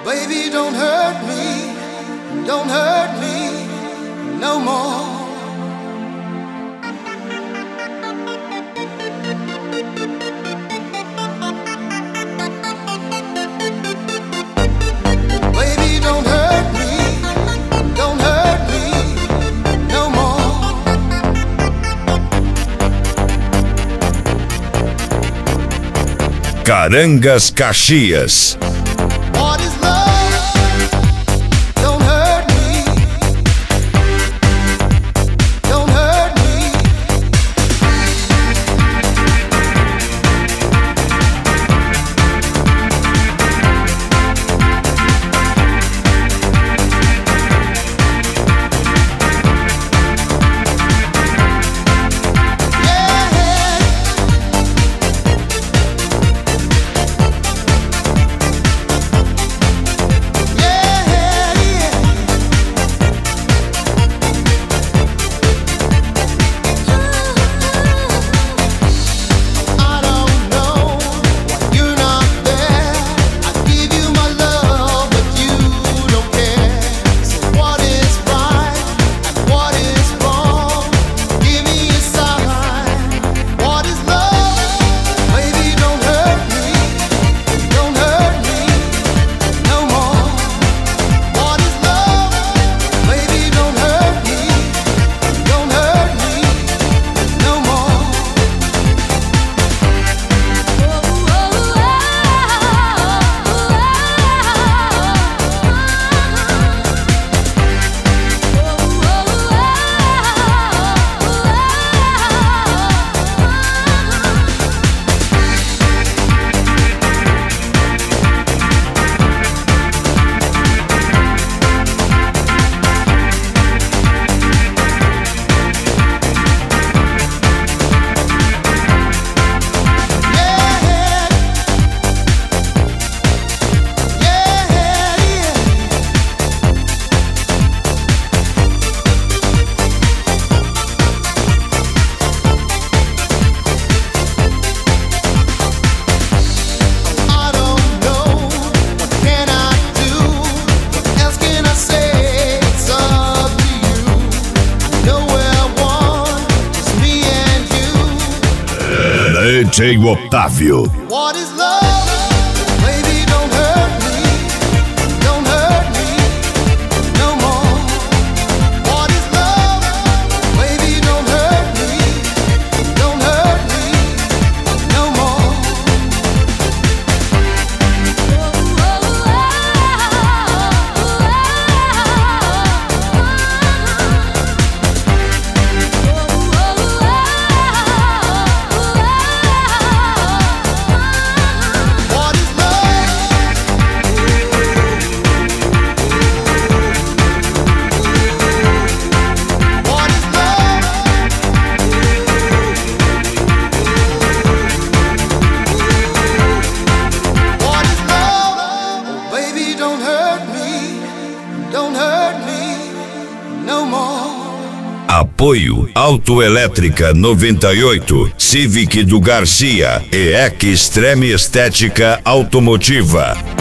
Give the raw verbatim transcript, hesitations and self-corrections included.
Baby, don't hurt me, don't hurt me no more. Baby, don't hurt me, don't hurt me no more. Carangas Caxias. What is love? Don't hurt me, don't hurt me. D J Otávio. What is love? Baby, don't hurt me, don't hurt me no more. What is love? Baby, don't hurt me, don't hurt me no more. What is Apoio Autoelétrica noventa e oito, Civic do Garcia e Extreme Estética Automotiva.